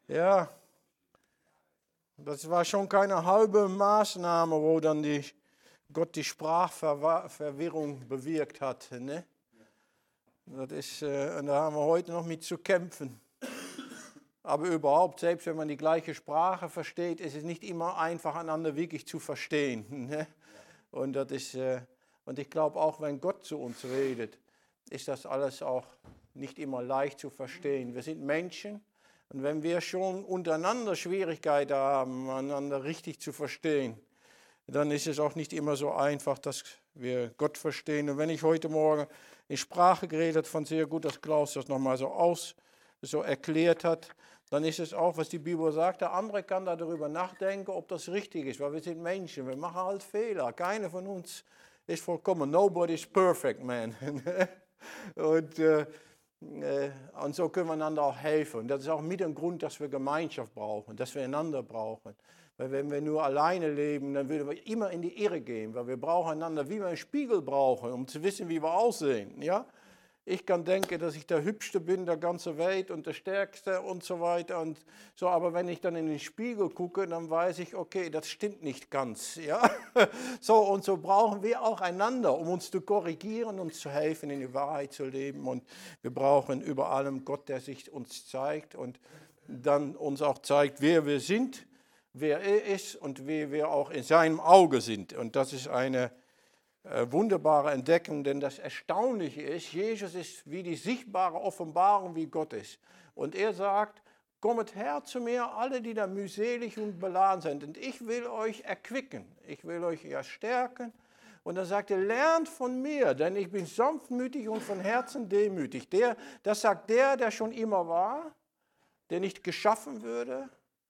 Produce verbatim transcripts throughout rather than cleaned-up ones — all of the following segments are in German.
Ja, das war schon keine halbe Maßnahme, wo dann die, Gott die Sprachverwirrung bewirkt hat. Ne? Das ist, äh, und da haben wir heute noch mit zu kämpfen. Aber überhaupt, selbst wenn man die gleiche Sprache versteht, ist es nicht immer einfach, einander wirklich zu verstehen. Ne? Und, das ist, äh, und ich glaube auch, wenn Gott zu uns redet, ist das alles auch nicht immer leicht zu verstehen. Wir sind Menschen. Und wenn wir schon untereinander Schwierigkeiten haben, einander richtig zu verstehen, dann ist es auch nicht immer so einfach, dass wir Gott verstehen. Und wenn ich heute Morgen in Sprache geredet habe, fand sehr gut, dass Klaus das nochmal so aus, so erklärt hat, dann ist es auch, was die Bibel sagt, der andere kann darüber nachdenken, ob das richtig ist, weil wir sind Menschen, wir machen halt Fehler. Keiner von uns ist vollkommen. Nobody is perfect, man. Und äh, Und so können wir einander auch helfen. Und das ist auch mit ein Grund, dass wir Gemeinschaft brauchen, dass wir einander brauchen. Weil wenn wir nur alleine leben, dann würden wir immer in die Irre gehen, weil wir brauchen einander, wie wir einen Spiegel brauchen, um zu wissen, wie wir aussehen. Ja? Ich kann denken, dass ich der Hübschste bin der ganzen Welt und der Stärkste und so weiter. Und so, aber wenn ich dann in den Spiegel gucke, dann weiß ich, okay, das stimmt nicht ganz. Ja? So, und so brauchen wir auch einander, um uns zu korrigieren, uns zu helfen, in die Wahrheit zu leben. Und wir brauchen über allem Gott, der sich uns zeigt und dann uns auch zeigt, wer wir sind, wer er ist und wie wir auch in seinem Auge sind. Und das ist eine Äh, wunderbare Entdeckung, denn das Erstaunliche ist, Jesus ist wie die sichtbare Offenbarung, wie Gott ist. Und er sagt, kommet her zu mir, alle, die da mühselig und beladen sind, und ich will euch erquicken, ich will euch ja stärken. Und dann sagt er, lernt von mir, denn ich bin sanftmütig und von Herzen demütig. Der, das sagt der, der schon immer war, der nicht geschaffen würde,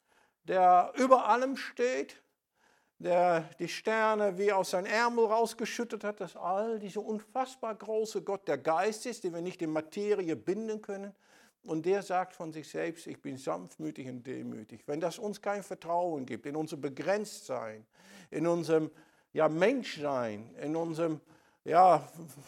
der über allem steht, der die Sterne wie aus seinem Ärmel rausgeschüttet hat, dass all dieser unfassbar große Gott der Geist ist, den wir nicht in Materie binden können. Und der sagt von sich selbst, ich bin sanftmütig und demütig. Wenn das uns kein Vertrauen gibt, in unserem Begrenztsein, in unserem ja, Menschsein, in unserem, ja,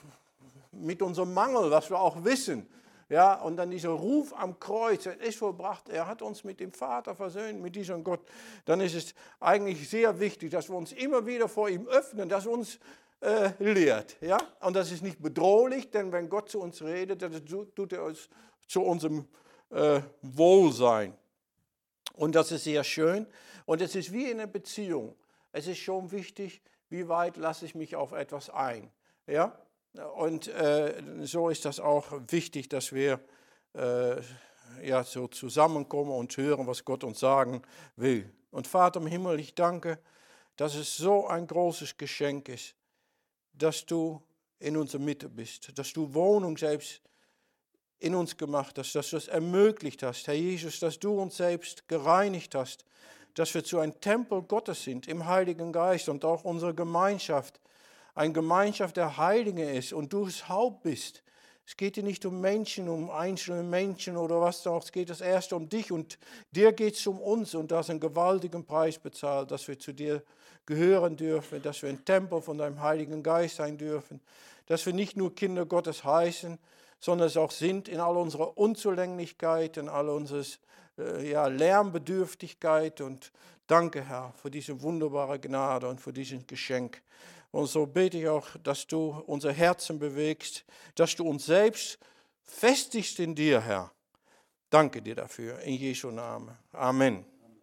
mit unserem Mangel, was wir auch wissen, ja, und dann dieser Ruf am Kreuz, er ist vollbracht, er hat uns mit dem Vater versöhnt, mit diesem Gott. Dann ist es eigentlich sehr wichtig, dass wir uns immer wieder vor ihm öffnen, dass er uns äh, lehrt. Ja? Und das ist nicht bedrohlich, denn wenn Gott zu uns redet, das tut er uns zu unserem äh, Wohlsein. Und das ist sehr schön. Und es ist wie in einer Beziehung. Es ist schon wichtig, wie weit lasse ich mich auf etwas ein. Ja? Und äh, so ist das auch wichtig, dass wir äh, ja, so zusammenkommen und hören, was Gott uns sagen will. Und Vater im Himmel, ich danke, dass es so ein großes Geschenk ist, dass du in unserer Mitte bist, dass du Wohnung selbst in uns gemacht hast, dass du es ermöglicht hast, Herr Jesus, dass du uns selbst gereinigt hast, dass wir zu einem Tempel Gottes sind im Heiligen Geist und auch unsere Gemeinschaft eine Gemeinschaft der Heiligen ist und du das Haupt bist. Es geht dir nicht um Menschen, um einzelne Menschen oder was auch, es geht das erste um dich und dir geht es um uns und du hast einen gewaltigen Preis bezahlt, dass wir zu dir gehören dürfen, dass wir ein Tempel von deinem Heiligen Geist sein dürfen, dass wir nicht nur Kinder Gottes heißen, sondern es auch sind in all unserer Unzulänglichkeit, in all unserer äh, ja, Lernbedürftigkeit und danke, Herr, für diese wunderbare Gnade und für dieses Geschenk. Und so bete ich auch, dass du unser Herzen bewegst, dass du uns selbst festigst in dir, Herr. Danke dir dafür, in Jesu Namen. Amen.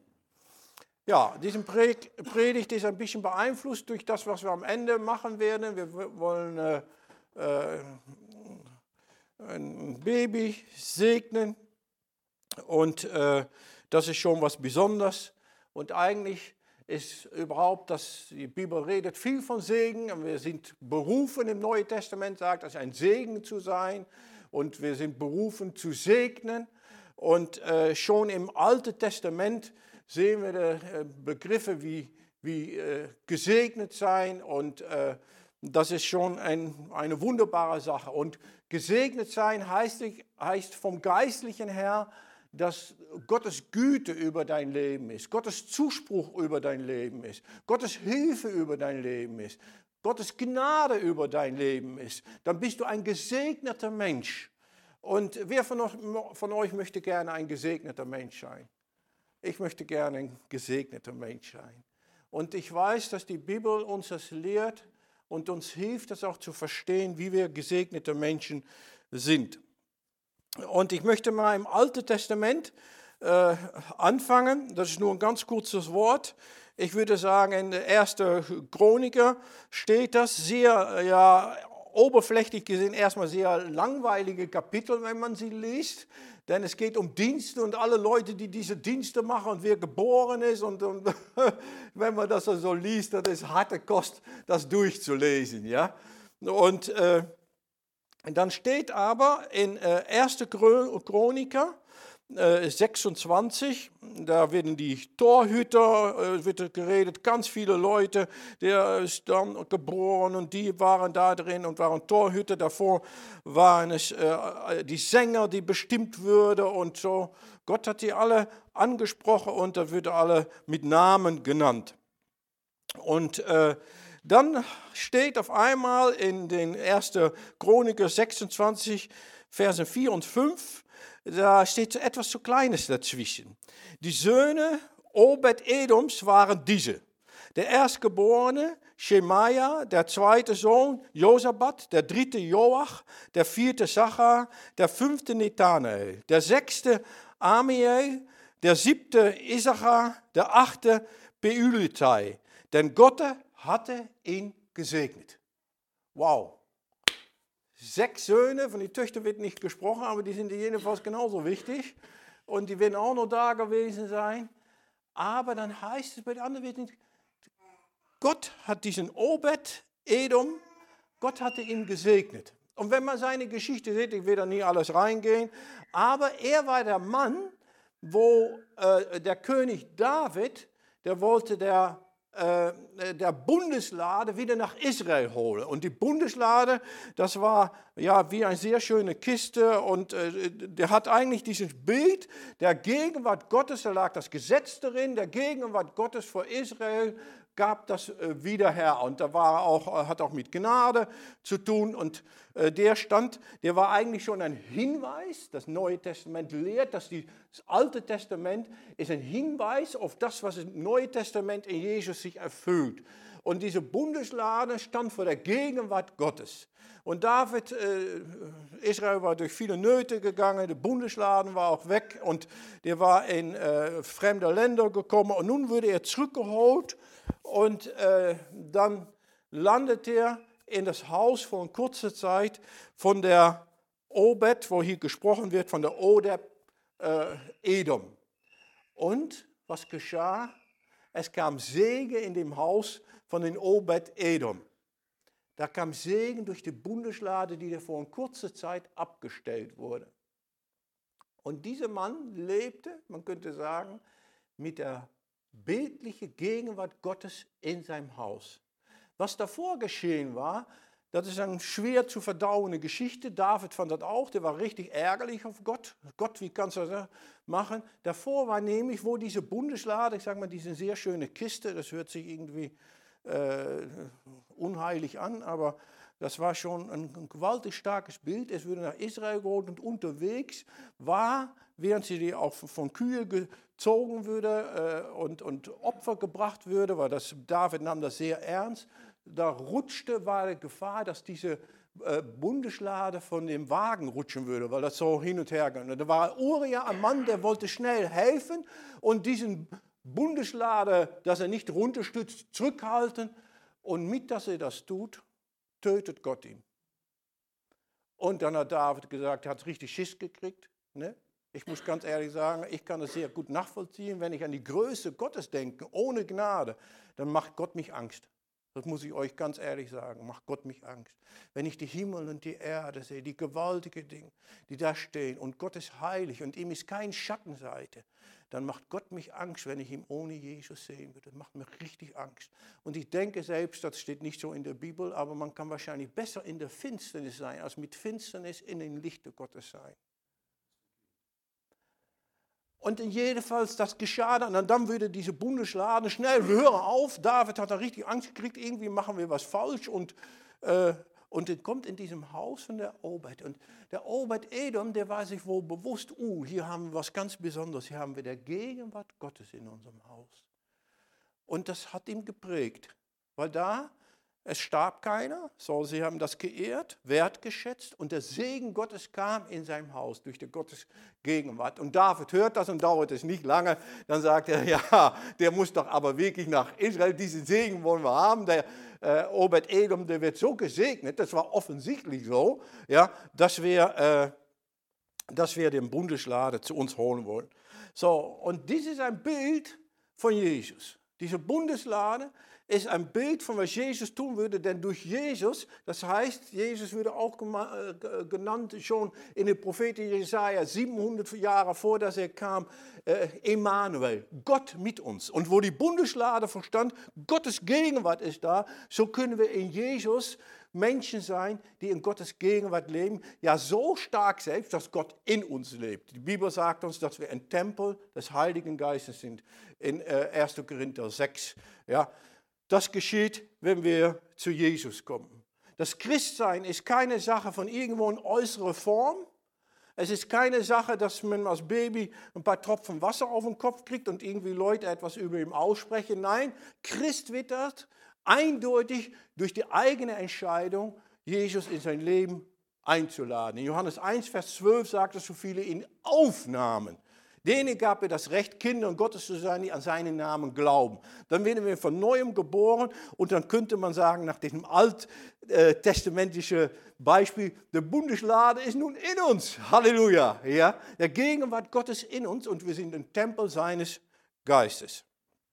Ja, diese Predigt ist ein bisschen beeinflusst durch das, was wir am Ende machen werden. Wir wollen äh, äh, ein Baby segnen und äh, das ist schon was Besonderes. Und eigentlich ist überhaupt, dass die Bibel redet viel von Segen und wir sind berufen, im Neuen Testament sagt, es ein Segen zu sein und wir sind berufen zu segnen und äh, schon im Alten Testament sehen wir die, äh, Begriffe wie, wie äh, gesegnet sein und äh, das ist schon ein, eine wunderbare Sache und gesegnet sein heißt, heißt vom Geistlichen her, dass Gottes Güte über dein Leben ist, Gottes Zuspruch über dein Leben ist, Gottes Hilfe über dein Leben ist, Gottes Gnade über dein Leben ist, dann bist du ein gesegneter Mensch. Und wer von euch, von euch möchte gerne ein gesegneter Mensch sein? ich möchte gerne ein gesegneter Mensch sein. Und ich weiß, dass die Bibel uns das lehrt und uns hilft, das auch zu verstehen, wie wir gesegnete Menschen sind. Und ich möchte mal im Alten Testament äh, anfangen. Das ist nur ein ganz kurzes Wort. Ich würde sagen, in der ersten Chroniker steht das sehr, ja, oberflächlich gesehen erstmal sehr langweilige Kapitel, wenn man sie liest. Denn es geht um Dienste und alle Leute, die diese Dienste machen und wer geboren ist. Und, und wenn man das so liest, das ist harte Kost, das durchzulesen. Ja? Und äh, dann steht aber in äh, ersten Chroniker äh, sechsundzwanzig, da werden die Torhüter, äh, wird geredet, ganz viele Leute, der ist dann geboren und die waren da drin und waren Torhüter. Davor waren es äh, die Sänger, die bestimmt würden und so. Gott hat die alle angesprochen und da wird alle mit Namen genannt. Und äh, dann steht auf einmal in den ersten Chroniker sechsundzwanzig, Verse vier und fünf, da steht etwas so Kleines dazwischen. Die Söhne Obed-Edoms waren diese. Der Erstgeborene Schemaja, der zweite Sohn Josabad, der dritte Joach, der vierte Sachar, der fünfte Netanael, der sechste Amiel, der siebte Issachar, der achte Peuletai. Denn Gott hatte ihn gesegnet. Wow. Sechs Söhne, von den Töchtern wird nicht gesprochen, aber die sind jedenfalls genauso wichtig. Und die werden auch noch da gewesen sein. Aber dann heißt es bei den anderen, wird nicht, Gott hat diesen Obed-Edom, Gott hatte ihn gesegnet. Und wenn man seine Geschichte sieht, ich will da nie alles reingehen, aber er war der Mann, wo äh, der König David, der wollte der der Bundeslade wieder nach Israel holen. Und die Bundeslade, das war ja wie eine sehr schöne Kiste und äh, der hat eigentlich dieses Bild der Gegenwart Gottes, da lag das Gesetz darin, der Gegenwart Gottes vor Israel gab das äh, wieder her. Und da war auch, hat auch mit Gnade zu tun und äh, der stand, der war eigentlich schon ein Hinweis, das Neue Testament lehrt, dass die, das Alte Testament ist ein Hinweis auf das, was das Neue Testament in Jesus sich erfüllt. Und diese Bundeslade stand vor der Gegenwart Gottes. Und David, äh, Israel war durch viele Nöte gegangen, der Bundesladen war auch weg und der war in äh, fremde Länder gekommen und nun wurde er zurückgeholt und äh, dann landet er in das Haus von kurzer Zeit von der Obed, wo hier gesprochen wird, von der Obed äh, Edom. Und was geschah? Es kam Segen in dem Haus von den Obed Edom. Da kam Segen durch die Bundeslade, die vor kurzer Zeit abgestellt wurde. Und dieser Mann lebte, man könnte sagen, mit der bildlichen Gegenwart Gottes in seinem Haus. Was davor geschehen war, das ist eine schwer zu verdauende Geschichte. David fand das auch, der war richtig ärgerlich auf Gott. Gott, wie kannst du das machen? Davor war nämlich, wo diese Bundeslade, ich sage mal, diese sehr schöne Kiste, das hört sich irgendwie äh, unheilig an, aber das war schon ein, ein gewaltig starkes Bild. Es wurde nach Israel geholt und unterwegs war, während sie die auch von Kühe gezogen würde äh, und, und Opfer gebracht würde, weil das, David nahm das sehr ernst, da rutschte, war die Gefahr, dass diese äh, Bundeslade von dem Wagen rutschen würde, weil das so hin und her ging. Und da war Uria, ein Mann, der wollte schnell helfen und diesen Bundeslade, dass er nicht runterstützt, zurückhalten. Und mit, dass er das tut, tötet Gott ihn. Und dann hat David gesagt, er hat richtig Schiss gekriegt. Ne? Ich muss ganz ehrlich sagen, ich kann das sehr gut nachvollziehen. Wenn ich an die Größe Gottes denke, ohne Gnade, dann macht Gott mich Angst. Das muss ich euch ganz ehrlich sagen, macht Gott mich Angst. Wenn ich die Himmel und die Erde sehe, die gewaltigen Dinge, die da stehen und Gott ist heilig und ihm ist keine Schattenseite, dann macht Gott mich Angst, wenn ich ihn ohne Jesus sehen würde. Das macht mir richtig Angst. Und ich denke selbst, das steht nicht so in der Bibel, aber man kann wahrscheinlich besser in der Finsternis sein, als mit Finsternis in den Lichte Gottes sein. Und jedenfalls, das geschah dann, und dann würde diese Bundeslade schnell, wir hören auf, David hat da richtig Angst gekriegt, irgendwie machen wir was falsch und, äh, Und er kommt in diesem Haus von der Obed. Und der Obed-Edom, der war sich wohl bewusst, uh, hier haben wir was ganz Besonderes, hier haben wir die Gegenwart Gottes in unserem Haus. Und das hat ihn geprägt, weil da, es starb keiner, so sie haben das geehrt, wertgeschätzt und der Segen Gottes kam in seinem Haus durch die Gottes Gegenwart. Und David hört das und dauert es nicht lange, dann sagt er, ja, der muss doch aber wirklich nach Israel, diesen Segen wollen wir haben. Der äh, Obed-Edom, der wird so gesegnet, das war offensichtlich so, ja, dass wir, äh, dass wir den Bundeslade zu uns holen wollen. So, und dies ist ein Bild von Jesus. Diese Bundeslade ist ein Bild von was Jesus tun würde, denn durch Jesus, das heißt, Jesus würde auch genannt schon in den Propheten Jesaja siebenhundert Jahre vor, dass er kam, äh, Emmanuel, Gott mit uns. Und wo die Bundeslade verstand, Gottes Gegenwart ist da, so können wir in Jesus Menschen sein, die in Gottes Gegenwart leben, ja so stark selbst, dass Gott in uns lebt. Die Bibel sagt uns, dass wir ein Tempel des Heiligen Geistes sind, in äh, erster Korinther sechs, ja. Das geschieht, wenn wir zu Jesus kommen. Das Christsein ist keine Sache von irgendwo in äußerer Form. Es ist keine Sache, dass man als Baby ein paar Tropfen Wasser auf den Kopf kriegt und irgendwie Leute etwas über ihn aussprechen. Nein, Christ wird das eindeutig durch die eigene Entscheidung, Jesus in sein Leben einzuladen. In Johannes eins, Vers zwölf sagt es, so viele ihn aufnahmen. Denen gab er das Recht, Kinder Gottes zu sein, die an seinen Namen glauben. Dann werden wir von Neuem geboren und dann könnte man sagen, nach diesem alttestamentlichen Beispiel, der Bundeslade ist nun in uns. Halleluja. Ja? Der Gegenwart Gottes in uns und wir sind ein Tempel seines Geistes.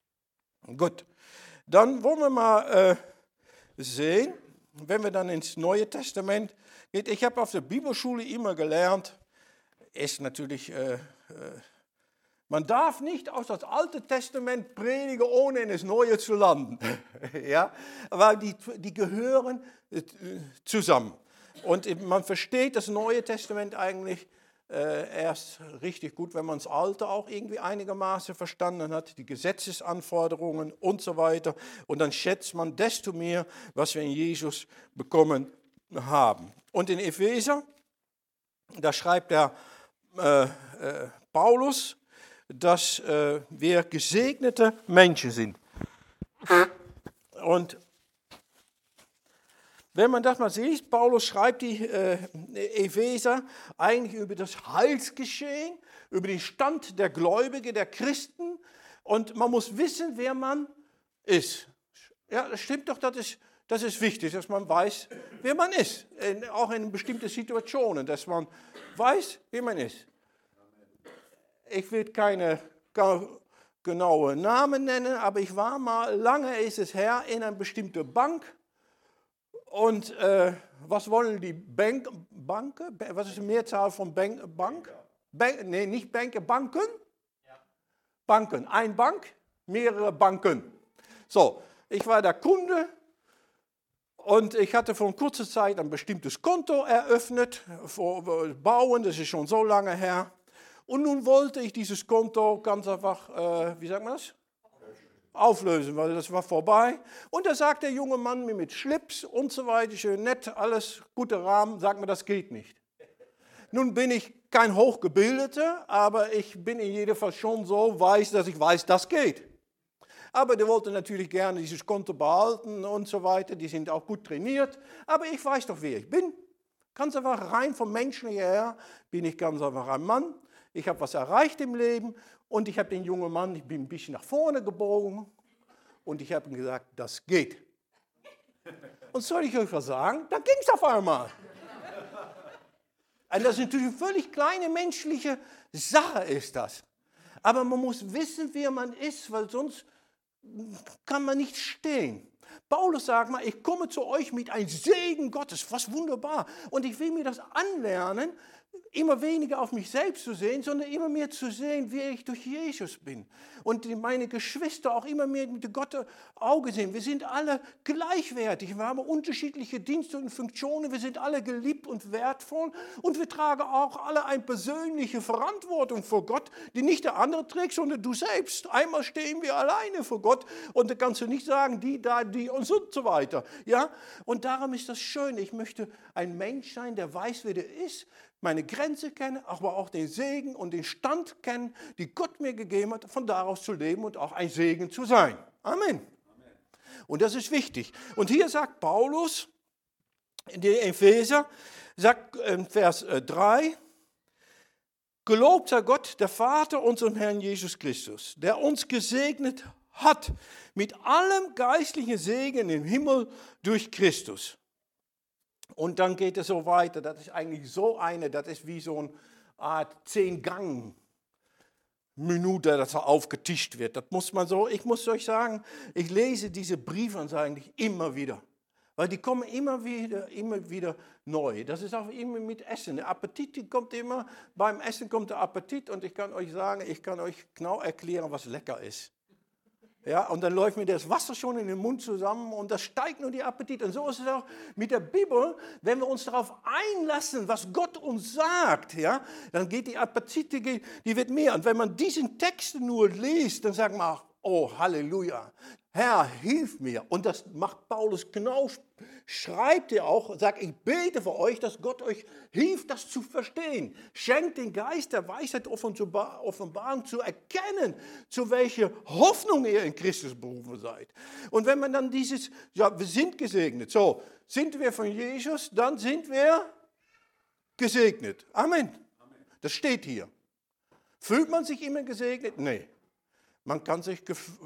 Gut, dann wollen wir mal äh, sehen, wenn wir dann ins Neue Testament gehen. Ich habe auf der Bibelschule immer gelernt, ist natürlich... Äh, äh, Man darf nicht aus das Alte Testament predigen, ohne in das Neue zu landen. Ja? Weil die, die gehören zusammen. Und man versteht das Neue Testament eigentlich äh, erst richtig gut, wenn man das Alte auch irgendwie einigermaßen verstanden hat, die Gesetzesanforderungen und so weiter. Und dann schätzt man desto mehr, was wir in Jesus bekommen haben. Und in Epheser, da schreibt der äh, äh, Paulus, dass äh, wir gesegnete Menschen sind. Und wenn man das mal sieht, Paulus schreibt die äh, Epheser eigentlich über das Heilsgeschehen, über den Stand der Gläubigen, der Christen. Und man muss wissen, wer man ist. Ja, das stimmt doch, das ist, das ist wichtig, dass man weiß, wer man ist. In, auch in bestimmten Situationen, dass man weiß, wer man ist. Ich will keine genauen Namen nennen, aber ich war mal, lange ist es her, in einer bestimmten Bank. Und äh, was wollen die Bank, Banken? Was ist die Mehrzahl von Bank? Bank? Bank nee, nicht Banken, Banken? Ja. Banken. Ein Bank, mehrere Banken. So, ich war der Kunde und ich hatte vor kurzer Zeit ein bestimmtes Konto eröffnet, für Bauen, das ist schon so lange her. Und nun wollte ich dieses Konto ganz einfach, äh, wie sagt man das? Auflösen, weil das war vorbei. Und da sagt der junge Mann mir mit Schlips und so weiter, schön nett, alles guter Rahmen, sagt mir, das geht nicht. Nun bin ich kein Hochgebildeter, aber ich bin in jedem Fall schon so weiß, dass ich weiß, das geht. Aber der wollte natürlich gerne dieses Konto behalten und so weiter, die sind auch gut trainiert. Aber ich weiß doch, wer ich bin. Ganz einfach rein vom Menschlichen her bin ich ganz einfach ein Mann. Ich habe was erreicht im Leben und ich habe den jungen Mann, ich bin ein bisschen nach vorne gebogen und ich habe ihm gesagt, das geht. Und soll ich euch was sagen? Da ging es auf einmal. Und das ist natürlich eine völlig kleine menschliche Sache ist das. Aber man muss wissen, wer man ist, weil sonst kann man nicht stehen. Paulus sagt mal, ich komme zu euch mit einem Segen Gottes, was wunderbar. Und ich will mir das anlernen, immer weniger auf mich selbst zu sehen, sondern immer mehr zu sehen, wie ich durch Jesus bin. Und meine Geschwister auch immer mehr mit Gottes Auge sehen. Wir sind alle gleichwertig. Wir haben unterschiedliche Dienste und Funktionen. Wir sind alle geliebt und wertvoll. Und wir tragen auch alle eine persönliche Verantwortung vor Gott, die nicht der andere trägt, sondern du selbst. Einmal stehen wir alleine vor Gott und da kannst du nicht sagen, die, da, die und so weiter. Ja? Und darum ist das schön. Ich möchte ein Mensch sein, der weiß, wer der ist, meine Grenze kennen, aber auch den Segen und den Stand kennen, die Gott mir gegeben hat, von daraus zu leben und auch ein Segen zu sein. Amen. Amen. Und das ist wichtig. Und hier sagt Paulus, in den Epheser, sagt in Vers drei, gelobt sei Gott, der Vater unserem Herrn Jesus Christus, der uns gesegnet hat mit allem geistlichen Segen im Himmel durch Christus. Und dann geht es so weiter, das ist eigentlich so eine, das ist wie so eine Art Zehn-Gang-Minute, dass er aufgetischt wird. Das muss man so, ich muss euch sagen, ich lese diese Briefe eigentlich immer wieder. Weil die kommen immer wieder, immer wieder neu. Das ist auch immer mit Essen. Der Appetit kommt immer, beim Essen kommt der Appetit und ich kann euch sagen, ich kann euch genau erklären, was lecker ist. Ja, und dann läuft mir das Wasser schon in den Mund zusammen und das steigt nur die Appetit. Und so ist es auch mit der Bibel, wenn wir uns darauf einlassen, was Gott uns sagt, ja, dann geht die Appetit, die, die wird mehr. Und wenn man diesen Text nur liest, dann sagt man, oh Halleluja, Herr, hilf mir. Und das macht Paulus genau, schreibt er auch, sagt, ich bete für euch, dass Gott euch hilft, das zu verstehen. Schenkt den Geist der Weisheit Offenbarung zu erkennen, zu welcher Hoffnung ihr in Christus berufen seid. Und wenn man dann dieses, ja, wir sind gesegnet, so, sind wir von Jesus, dann sind wir gesegnet. Amen. Amen. Das steht hier. Fühlt man sich immer gesegnet? Nee. Man kann sich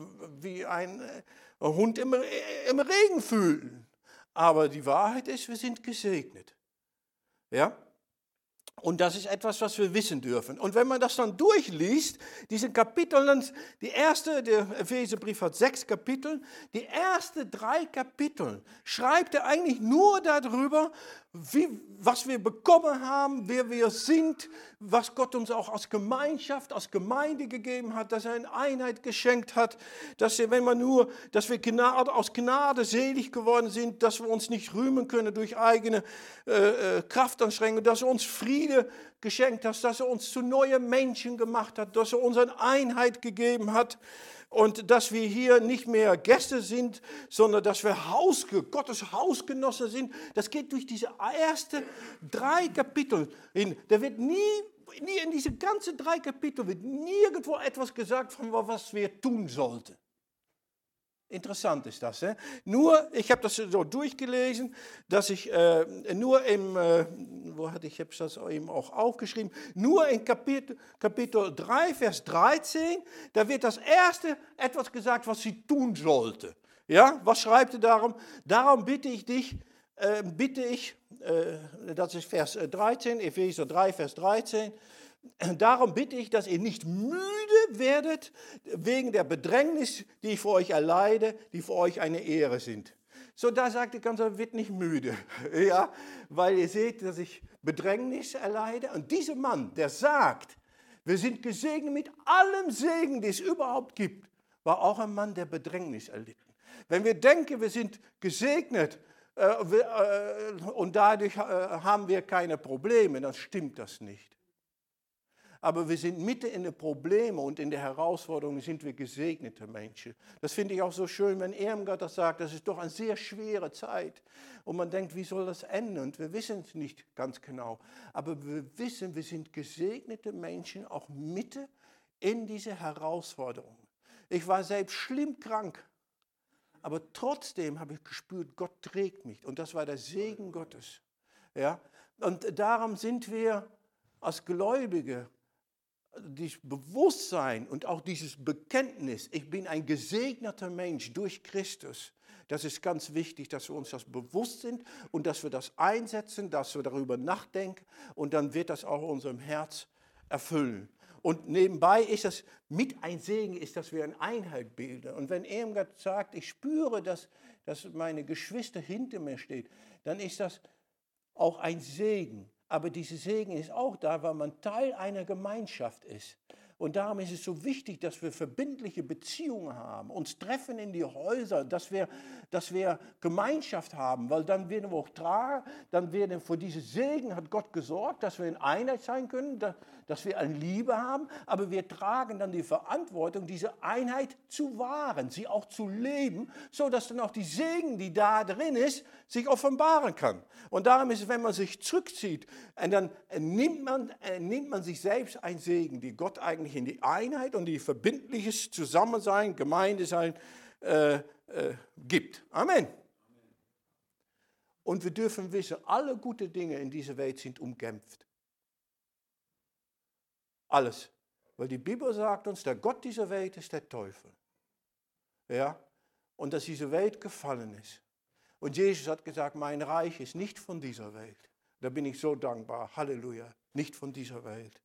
wie ein Hund im, im Regen fühlen. Aber die Wahrheit ist, wir sind gesegnet. Ja? Und das ist etwas, was wir wissen dürfen. Und wenn man das dann durchliest, diese Kapitel, die erste, der Epheserbrief hat sechs Kapitel, die ersten drei Kapitel schreibt er eigentlich nur darüber, wie, was wir bekommen haben, wer wir sind, was Gott uns auch als Gemeinschaft, als Gemeinde gegeben hat, dass er eine Einheit geschenkt hat, dass wir, wenn man nur, dass wir Gnade, aus Gnade selig geworden sind, dass wir uns nicht rühmen können durch eigene äh, Kraftanstrengungen, dass er uns Friede geschenkt hat, dass er uns zu neuen Menschen gemacht hat, dass er uns eine Einheit gegeben hat. Und dass wir hier nicht mehr Gäste sind, sondern dass wir Haus, Gottes Hausgenossen sind. Das geht durch diese ersten drei Kapitel hin. Da wird nie, nie in diese ganzen drei Kapitel wird nirgendwo etwas gesagt, von was wir tun sollten. Interessant ist das. He? Nur, ich habe das so durchgelesen, dass ich äh, nur im, äh, wo hatte ich, ich habe das eben auch aufgeschrieben, nur in Kapitel, Kapitel drei, Vers dreizehn, da wird das erste etwas gesagt, was sie tun sollte. Ja, was schreibt er darum? Darum bitte ich dich, äh, bitte ich, äh, das ist Vers dreizehn, Epheser drei, Vers dreizehn, darum bitte ich, dass ihr nicht müde werdet wegen der Bedrängnis, die ich für euch erleide, die für euch eine Ehre sind. So, da sagt die ganze wird nicht müde, ja, weil ihr seht, dass ich Bedrängnis erleide. Und dieser Mann, der sagt, wir sind gesegnet mit allem Segen, den es überhaupt gibt, war auch ein Mann, der Bedrängnis erlitten. Wenn wir denken, wir sind gesegnet äh, wir, äh, und dadurch äh, haben wir keine Probleme, dann stimmt das nicht. Aber wir sind mitten in den Problemen und in der Herausforderung sind wir gesegnete Menschen. Das finde ich auch so schön, wenn Irmgard das sagt, das ist doch eine sehr schwere Zeit. Und man denkt, wie soll das enden? Und wir wissen es nicht ganz genau. Aber wir wissen, wir sind gesegnete Menschen, auch mitten in dieser Herausforderung. Ich war selbst schlimm krank. Aber trotzdem habe ich gespürt, Gott trägt mich. Und das war der Segen Gottes. Ja? Und darum sind wir als Gläubige, dieses Bewusstsein und auch dieses Bekenntnis, ich bin ein gesegneter Mensch durch Christus, das ist ganz wichtig, dass wir uns das bewusst sind und dass wir das einsetzen, dass wir darüber nachdenken und dann wird das auch unserem Herz erfüllen. Und nebenbei ist das mit ein Segen, ist, dass wir eine Einheit bilden. Und wenn Irmgard sagt, ich spüre, dass, dass meine Geschwister hinter mir stehen, dann ist das auch ein Segen. Aber dieser Segen ist auch da, weil man Teil einer Gemeinschaft ist. Und darum ist es so wichtig, dass wir verbindliche Beziehungen haben, uns treffen in die Häuser, dass wir, dass wir Gemeinschaft haben, weil dann werden wir auch tragen, dann werden für diesen Segen hat Gott gesorgt, dass wir in Einheit sein können, dass wir eine Liebe haben, aber wir tragen dann die Verantwortung, diese Einheit zu wahren, sie auch zu leben, so dass dann auch die Segen, die da drin ist, sich offenbaren kann. Und darum ist es, wenn man sich zurückzieht, und dann nimmt man, nimmt man sich selbst einen Segen, die Gott eigentlich in die Einheit und die verbindliches Zusammensein, Gemeindesein äh, äh, gibt. Amen. Und wir dürfen wissen, alle guten Dinge in dieser Welt sind umkämpft. Alles. Weil die Bibel sagt uns, der Gott dieser Welt ist der Teufel. Ja? Und dass diese Welt gefallen ist. Und Jesus hat gesagt, mein Reich ist nicht von dieser Welt. Da bin ich so dankbar. Halleluja. Nicht von dieser Welt.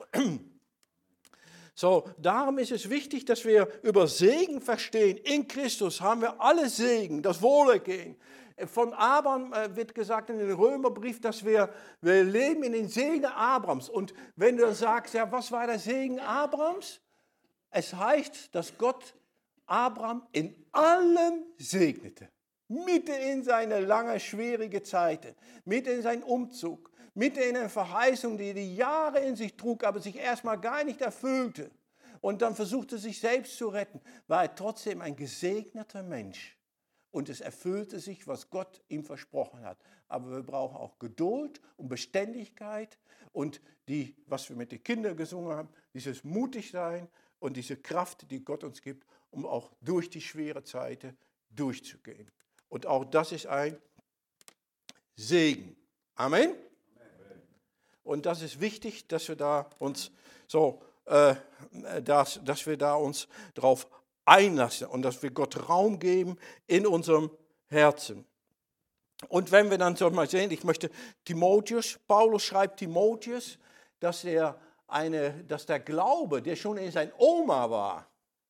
So, darum ist es wichtig, dass wir über Segen verstehen. In Christus haben wir alle Segen, das Wohlergehen. Von Abraham wird gesagt in dem Römerbrief, dass wir, wir leben in den Segen Abrahams. Und wenn du sagst, ja, was war der Segen Abrahams? Es heißt, dass Gott Abraham in allem segnete. Mitten in seine lange, schwierige Zeiten, mitten in seinen Umzug, mitten in eine Verheißung, die die Jahre in sich trug, aber sich erstmal gar nicht erfüllte. Und dann versuchte sich selbst zu retten, war er trotzdem ein gesegneter Mensch. Und es erfüllte sich, was Gott ihm versprochen hat. Aber wir brauchen auch Geduld und Beständigkeit und die, was wir mit den Kindern gesungen haben, dieses Mutigsein und diese Kraft, die Gott uns gibt, um auch durch die schwere Zeiten durchzugehen. Und auch das ist ein Segen. Amen. Und das ist wichtig, dass wir da uns so, äh, dass, dass wir da uns drauf einlassen und dass wir Gott Raum geben in unserem Herzen. Und wenn wir dann so mal sehen, ich möchte Timotheus, Paulus schreibt Timotheus, dass er eine, dass der Glaube, der schon in seiner Oma war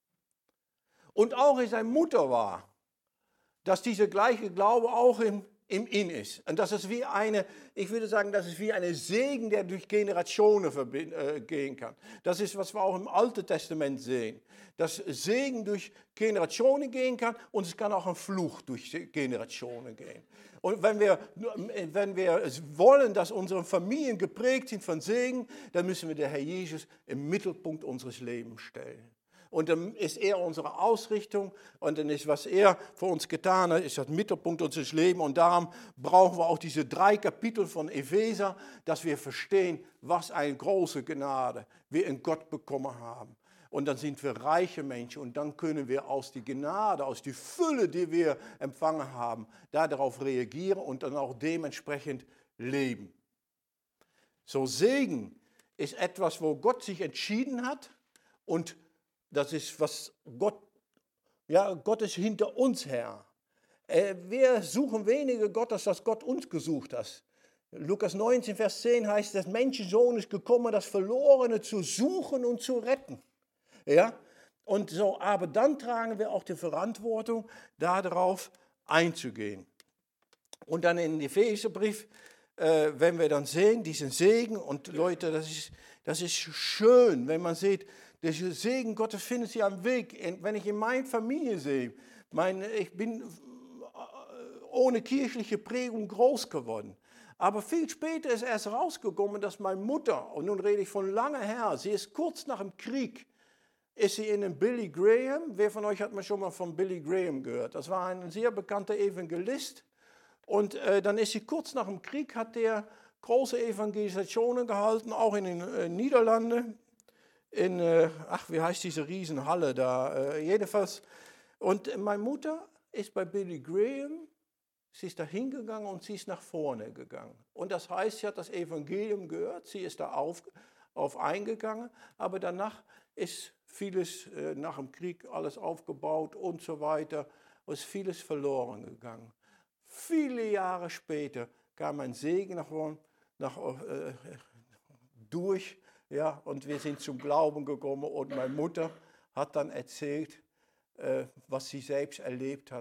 und auch in seiner Mutter war, dass dieser gleiche Glaube auch im, im In ist. Und das ist wie eine, ich würde sagen, das ist wie ein Segen, der durch Generationen verbind, äh, gehen kann. Das ist, was wir auch im Alten Testament sehen. Dass Segen durch Generationen gehen kann und es kann auch ein Fluch durch Generationen gehen. Und wenn wir, wenn wir wollen, dass unsere Familien geprägt sind von Segen, dann müssen wir den Herr Jesus im Mittelpunkt unseres Lebens stellen. Und dann ist er unsere Ausrichtung und dann ist, was er für uns getan hat, ist das Mittelpunkt unseres Lebens. Und darum brauchen wir auch diese drei Kapitel von Epheser, dass wir verstehen, was eine große Gnade wir in Gott bekommen haben. Und dann sind wir reiche Menschen und dann können wir aus der Gnade, aus der Fülle, die wir empfangen haben, darauf reagieren und dann auch dementsprechend leben. So, Segen ist etwas, wo Gott sich entschieden hat und das ist, was Gott, ja, Gott ist hinter uns her. Wir suchen weniger Gott, als dass Gott uns gesucht hat. Lukas neunzehn, Vers zehn heißt, der Menschensohn ist gekommen, das Verlorene zu suchen und zu retten. Ja? Und so, aber dann tragen wir auch die Verantwortung, darauf einzugehen. Und dann in den Epheserbrief, äh, wenn wir dann sehen, diesen Segen, und Leute, das ist, das ist schön, wenn man sieht, der Segen Gottes findet sich am Weg. Wenn ich in meiner Familie sehe, mein, ich bin ohne kirchliche Prägung groß geworden. Aber viel später ist erst rausgekommen, dass meine Mutter, und nun rede ich von lange her, sie ist kurz nach dem Krieg, ist sie in einem Billy Graham. Wer von euch hat mal schon mal von Billy Graham gehört? Das war ein sehr bekannter Evangelist. Und äh, dann ist sie kurz nach dem Krieg, hat der große Evangelisationen gehalten, auch in den äh, Niederlanden. In, äh, ach, wie heißt diese Riesenhalle da? Äh, jedenfalls. Und meine Mutter ist bei Billy Graham, sie ist da hingegangen und sie ist nach vorne gegangen. Und das heißt, sie hat das Evangelium gehört, sie ist da auf, auf eingegangen, aber danach ist vieles äh, nach dem Krieg alles aufgebaut und so weiter, ist vieles verloren gegangen. Viele Jahre später kam ein Segen nach, nach, äh, durch. Ja, und wir sind zum Glauben gekommen und meine Mutter hat dann erzählt, äh, was sie selbst erlebt hat.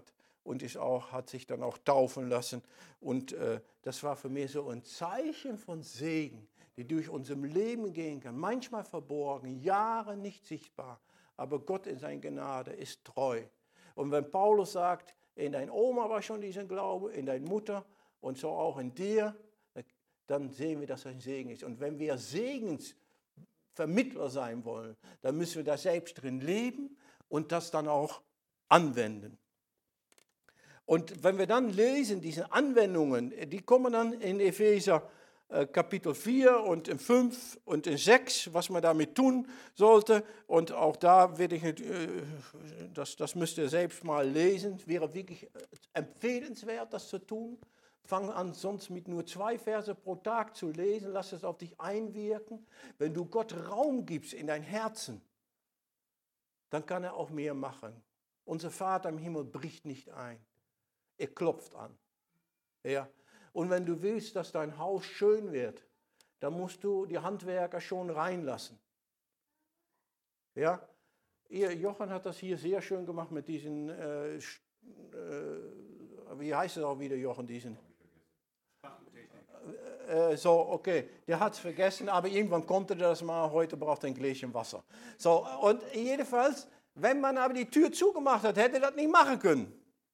und ist auch, hat sich dann auch taufen lassen. Und äh, das war für mich so ein Zeichen von Segen, die durch unser Leben gehen kann. Manchmal verborgen, Jahre nicht sichtbar, aber Gott in seiner Gnade ist treu. Und wenn Paulus sagt, in deiner Oma war schon dieser Glaube, in deiner Mutter und so auch in dir, dann sehen wir, dass das ein Segen ist. Und wenn wir Segensvermittler sein wollen, dann müssen wir da selbst drin leben und das dann auch anwenden. Und wenn wir dann lesen, diese Anwendungen, die kommen dann in Epheser äh, Kapitel vier und in fünf und in sechs, was man damit tun sollte. Und auch da werde ich, äh, das, das müsst ihr selbst mal lesen, es wäre wirklich empfehlenswert, das zu tun. Fang an, sonst mit nur zwei Verse pro Tag zu lesen. Lass es auf dich einwirken. Wenn du Gott Raum gibst in dein Herzen, dann kann er auch mehr machen. Unser Vater im Himmel bricht nicht ein. Er klopft an. Ja. Und wenn du willst, dass dein Haus schön wird, dann musst du die Handwerker schon reinlassen. Ja. Ihr, Jochen hat das hier sehr schön gemacht mit diesen, äh, äh, wie heißt es auch wieder, Jochen, diesen? So, okay, der hat es vergessen, aber irgendwann konnte er das mal, heute braucht er ein Gläschen Wasser. So, und jedenfalls, wenn man aber die Tür zugemacht hat, hätte er das nicht machen können.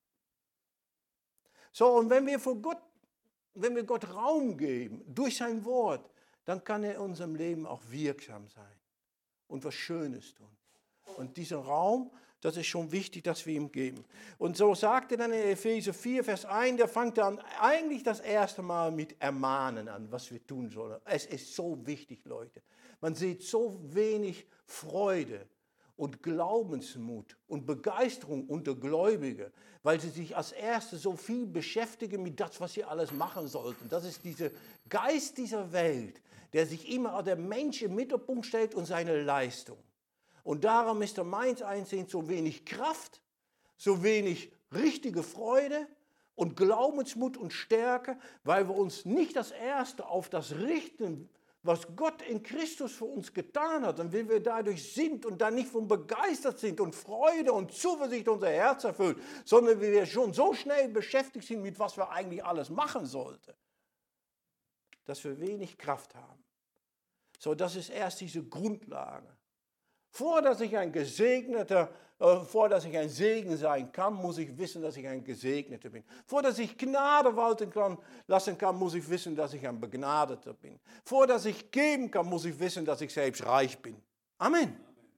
So, und wenn wir, vor Gott, wenn wir Gott Raum geben, durch sein Wort, dann kann er in unserem Leben auch wirksam sein und was Schönes tun. Und dieser Raum, das ist schon wichtig, dass wir ihm geben. Und so sagt er dann in Epheser vier, Vers eins, der fängt dann eigentlich das erste Mal mit Ermahnen an, was wir tun sollen. Es ist so wichtig, Leute. Man sieht so wenig Freude und Glaubensmut und Begeisterung unter Gläubigen, weil sie sich als Erste so viel beschäftigen mit das, was sie alles machen sollten. Das ist dieser Geist dieser Welt, der sich immer der Mensch im Mittelpunkt stellt und seine Leistung. Und darum ist der meins einsehen so wenig Kraft, so wenig richtige Freude und Glaubensmut und Stärke, weil wir uns nicht das Erste auf das richten, was Gott in Christus für uns getan hat und wie wir dadurch sind und dann nicht von begeistert sind und Freude und Zuversicht unser Herz erfüllt, sondern wie wir schon so schnell beschäftigt sind mit was wir eigentlich alles machen sollten, dass wir wenig Kraft haben. So, das ist erst diese Grundlage. Vor dass ich ein Gesegneter, äh, vor dass ich ein Segen sein kann, muss ich wissen, dass ich ein Gesegneter bin. Vor dass ich Gnade walten kann, lassen kann, muss ich wissen, dass ich ein Begnadeter bin. Vor dass ich geben kann, muss ich wissen, dass ich selbst reich bin. Amen.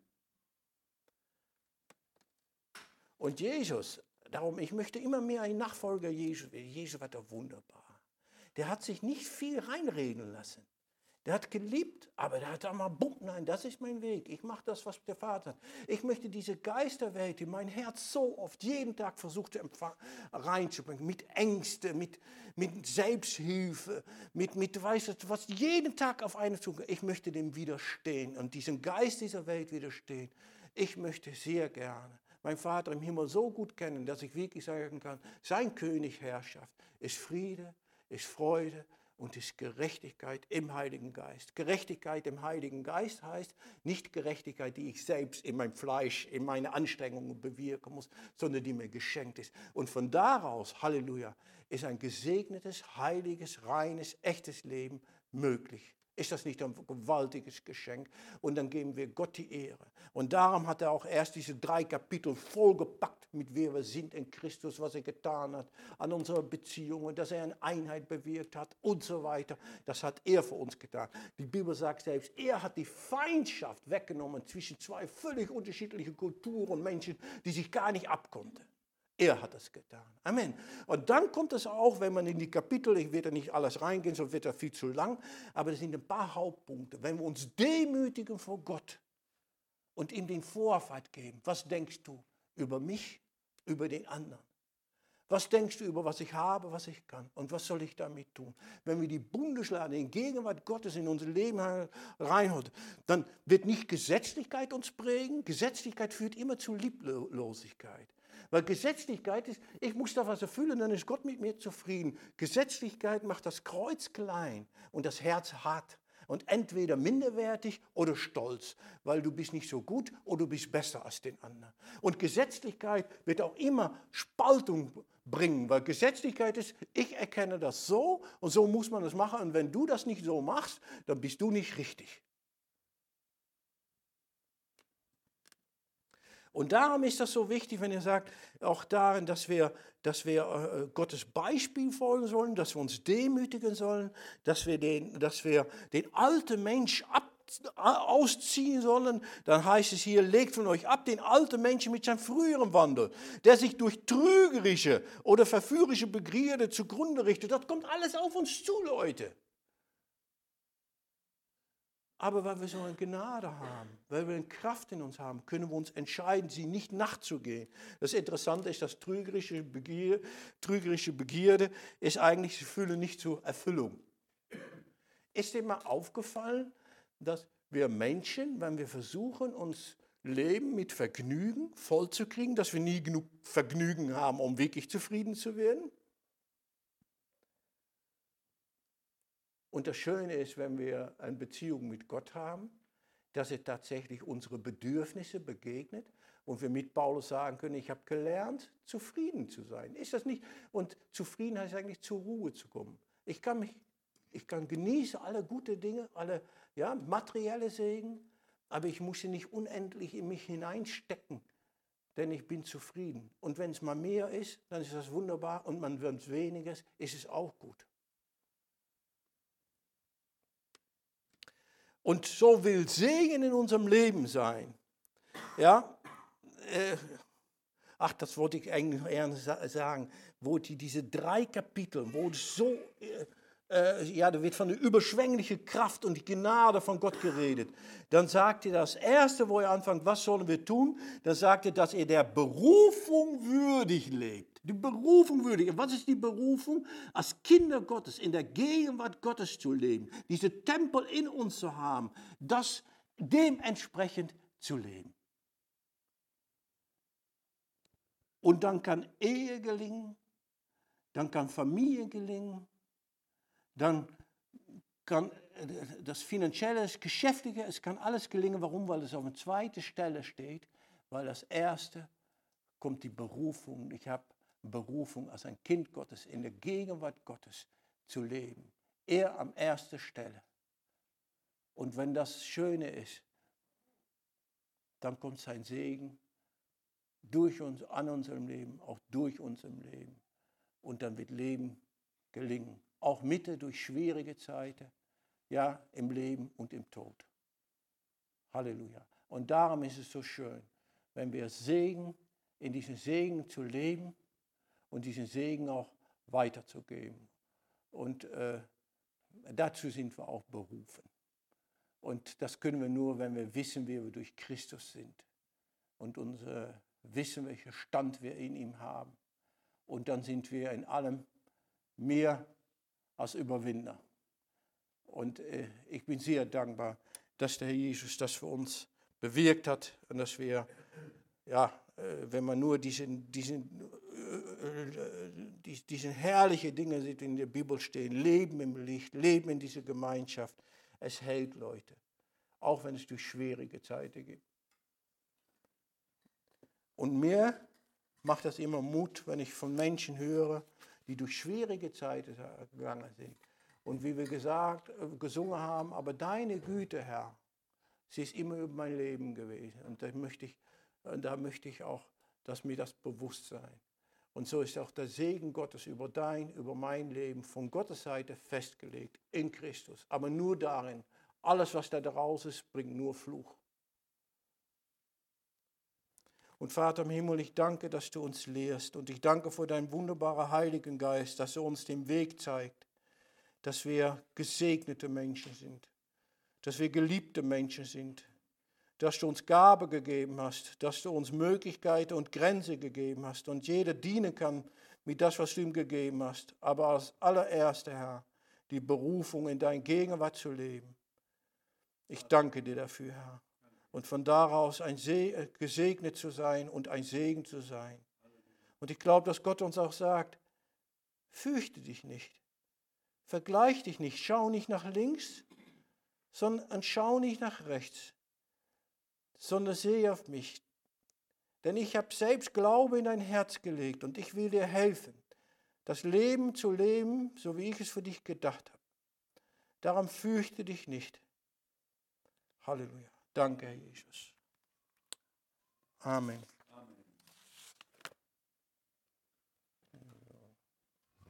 Und Jesus, darum, ich möchte immer mehr ein Nachfolger Jesu werden. Jesus war doch wunderbar. Der hat sich nicht viel reinreden lassen. Der hat geliebt, aber der hat auch mal, bumm, nein, das ist mein Weg. Ich mache das, was der Vater hat. Ich möchte diese Geisterwelt in mein Herz so oft jeden Tag versucht reinzubringen. Mit Ängste, mit, mit Selbsthilfe, mit, mit weißt du, was jeden Tag auf eine zukommt. Ich möchte dem widerstehen und diesem Geist dieser Welt widerstehen. Ich möchte sehr gerne meinen Vater im Himmel so gut kennen, dass ich wirklich sagen kann, sein Königherrschaft ist Friede, ist Freude, und ist Gerechtigkeit im Heiligen Geist. Gerechtigkeit im Heiligen Geist heißt nicht Gerechtigkeit, die ich selbst in meinem Fleisch, in meine Anstrengungen bewirken muss, sondern die mir geschenkt ist. Und von daraus, Halleluja, ist ein gesegnetes, heiliges, reines, echtes Leben möglich. Ist das nicht ein gewaltiges Geschenk? Und dann geben wir Gott die Ehre. Und darum hat er auch erst diese drei Kapitel vollgepackt, mit wer wir sind in Christus, was er getan hat, an unserer Beziehung, dass er eine Einheit bewirkt hat und so weiter. Das hat er für uns getan. Die Bibel sagt selbst, er hat die Feindschaft weggenommen zwischen zwei völlig unterschiedlichen Kulturen und Menschen, die sich gar nicht abkonnten. Er hat es getan. Amen. Und dann kommt es auch, wenn man in die Kapitel, ich werde nicht alles reingehen, sonst wird das viel zu lang, aber es sind ein paar Hauptpunkte. Wenn wir uns demütigen vor Gott und ihm den Vorfahrt geben, was denkst du über mich, über den anderen? Was denkst du über, was ich habe, was ich kann? Und was soll ich damit tun? Wenn wir die Bundeslade in Gegenwart Gottes in unser Leben reinholen, dann wird nicht Gesetzlichkeit uns prägen. Gesetzlichkeit führt immer zu Lieblosigkeit. Weil Gesetzlichkeit ist, ich muss da was erfüllen, dann ist Gott mit mir zufrieden. Gesetzlichkeit macht das Kreuz klein und das Herz hart. Und entweder minderwertig oder stolz, weil du bist nicht so gut oder du bist besser als den anderen. Und Gesetzlichkeit wird auch immer Spaltung bringen, weil Gesetzlichkeit ist, ich erkenne das so und so muss man das machen. Und wenn du das nicht so machst, dann bist du nicht richtig. Und darum ist das so wichtig, wenn ihr sagt, auch darin, dass wir, dass wir äh, Gottes Beispiel folgen sollen, dass wir uns demütigen sollen, dass wir den, dass wir den alten Mensch ab, ausziehen sollen. Dann heißt es hier, legt von euch ab den alten Menschen mit seinem früheren Wandel, der sich durch trügerische oder verführerische Begierde zugrunde richtet. Das kommt alles auf uns zu, Leute. Aber weil wir so eine Gnade haben, weil wir eine Kraft in uns haben, können wir uns entscheiden, sie nicht nachzugehen. Das Interessante ist, dass trügerische Begierde, trügerische Begierde ist eigentlich, sie führen nicht zur Erfüllung. Ist dir mal aufgefallen, dass wir Menschen, wenn wir versuchen, uns Leben mit Vergnügen vollzukriegen, dass wir nie genug Vergnügen haben, um wirklich zufrieden zu werden? Und das Schöne ist, wenn wir eine Beziehung mit Gott haben, dass er tatsächlich unsere Bedürfnisse begegnet und wir mit Paulus sagen können, ich habe gelernt, zufrieden zu sein. Ist das nicht? Und zufrieden heißt eigentlich zur Ruhe zu kommen. Ich kann mich, ich kann genießen alle gute Dinge, alle ja, materielle Segen, aber ich muss sie nicht unendlich in mich hineinstecken, denn ich bin zufrieden. Und wenn es mal mehr ist, dann ist das wunderbar und wenn es weniger ist, ist es auch gut. Und so will Segen in unserem Leben sein. Ja, äh, ach, das wollte ich eigentlich eher sagen, wo die, diese drei Kapitel, wo es so, äh, äh, ja, da wird von der überschwänglichen Kraft und die Gnade von Gott geredet. Dann sagt er das Erste, wo er anfängt, was sollen wir tun? Dann sagt er, dass er der Berufung würdig lebt. Die Berufung würdig. Was ist die Berufung? Als Kinder Gottes, in der Gegenwart Gottes zu leben. Diese Tempel in uns zu haben, das dementsprechend zu leben. Und dann kann Ehe gelingen, dann kann Familie gelingen, dann kann das Finanzielle, das Geschäftliche, es kann alles gelingen. Warum? Weil es auf der zweiten Stelle steht, weil das Erste kommt die Berufung. Ich habe Berufung als ein Kind Gottes, in der Gegenwart Gottes zu leben. Er an erster Stelle. Und wenn das Schöne ist, dann kommt sein Segen durch uns, an unserem Leben, auch durch unserem Leben. Und dann wird Leben gelingen. Auch Mitte durch schwierige Zeiten, ja, im Leben und im Tod. Halleluja. Und darum ist es so schön, wenn wir Segen, in diesem Segen zu leben und diesen Segen auch weiterzugeben. Und äh, dazu sind wir auch berufen. Und das können wir nur, wenn wir wissen, wie wir durch Christus sind. Und unser wissen, welchen Stand wir in ihm haben. Und dann sind wir in allem mehr als Überwinder. Und äh, ich bin sehr dankbar, dass der Herr Jesus das für uns bewirkt hat und dass wir, ja, äh, wenn man nur diesen, diesen, äh, die, diesen herrlichen Dinge sieht, die in der Bibel stehen, Leben im Licht, Leben in dieser Gemeinschaft, es hält, Leute, auch wenn es durch schwierige Zeiten geht. Und mir macht das immer Mut, wenn ich von Menschen höre, die durch schwierige Zeiten gegangen sind. Und wie wir gesagt, gesungen haben, aber deine Güte, Herr, sie ist immer über mein Leben gewesen. Und da möchte ich, da möchte ich auch, dass mir das bewusst sein. Und so ist auch der Segen Gottes über dein, über mein Leben von Gottes Seite festgelegt, in Christus. Aber nur darin. Alles, was da draus ist, bringt nur Fluch. Und Vater im Himmel, ich danke, dass du uns lehrst. Und ich danke für deinen wunderbaren Heiligen Geist, dass er uns den Weg zeigt, dass wir gesegnete Menschen sind, dass wir geliebte Menschen sind, dass du uns Gabe gegeben hast, dass du uns Möglichkeiten und Grenzen gegeben hast und jeder dienen kann mit das, was du ihm gegeben hast. Aber als allererster, Herr, die Berufung in deine Gegenwart zu leben. Ich danke dir dafür, Herr. Und von daraus ein Se- gesegnet zu sein und ein Segen zu sein. Und ich glaube, dass Gott uns auch sagt, fürchte dich nicht, vergleich dich nicht, schau nicht nach links, sondern schau nicht nach rechts, sondern sehe auf mich. Denn ich habe selbst Glaube in dein Herz gelegt und ich will dir helfen, das Leben zu leben, so wie ich es für dich gedacht habe. Darum fürchte dich nicht. Halleluja. Danke, Herr Jesus. Amen.